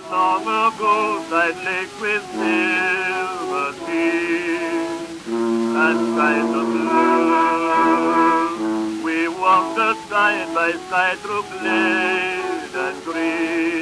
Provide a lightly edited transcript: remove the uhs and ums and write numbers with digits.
Long ago, side lake with silver sea and skies of blue. We walked side by side through glade and green.